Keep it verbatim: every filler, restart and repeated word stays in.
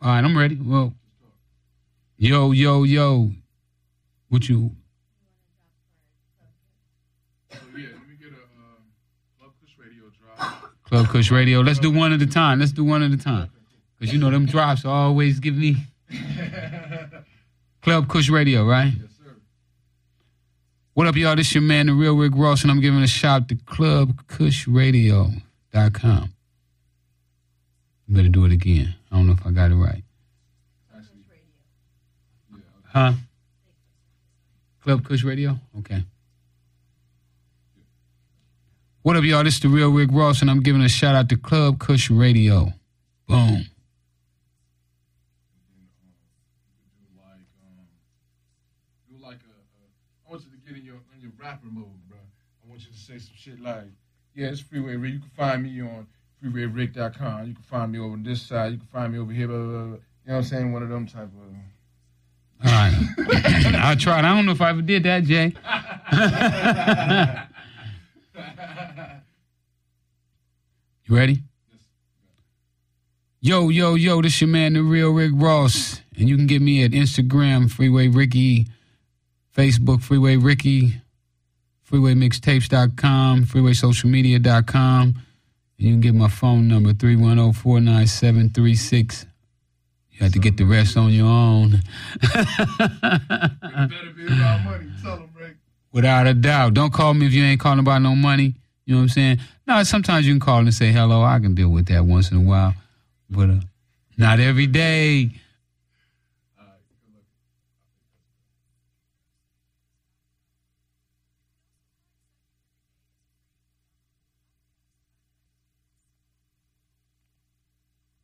All right, I'm ready. Well, yo, yo, yo. What you? So, yeah, let me get a uh, Club Kush Radio drop. Club Kush Radio. Let's do one at a time. Let's do one at a time. Because, you know, them drops always give me. Club Kush Radio, right? Yes, sir. What up, y'all? This your man, The Real Rick Ross, and I'm giving a shout out to club kush radio dot com. You better do it again. I don't know if I got it right. Huh? Club Kush Radio? Okay. What up, y'all? This is The Real Rick Ross, and I'm giving a shout out to Club Kush Radio. Boom. I want you to get in your in your rapper mode, bro. I want you to say some shit like, yeah, it's Freeway Rick. You can find me on freeway rick dot com. You can find me over on this side. You can find me over here, blah, blah, blah. You know what I'm saying? One of them type of... All right. I tried. I don't know if I ever did that, Jay. You ready? Yo, yo, yo, this your man, The Real Rick Ross. And you can get me at Instagram, Freeway Ricky, Facebook, Freeway Ricky, freeway mixtapes dot com, freeway social media dot com. And you can get my phone number, three one zero, four nine seven, three six. You have to get the rest on your own. It better be about money. Tell them, Rick. Without a doubt. Don't call me if you ain't calling about no money. You know what I'm saying? No, sometimes you can call and say hello. I can deal with that once in a while. But uh, not every day.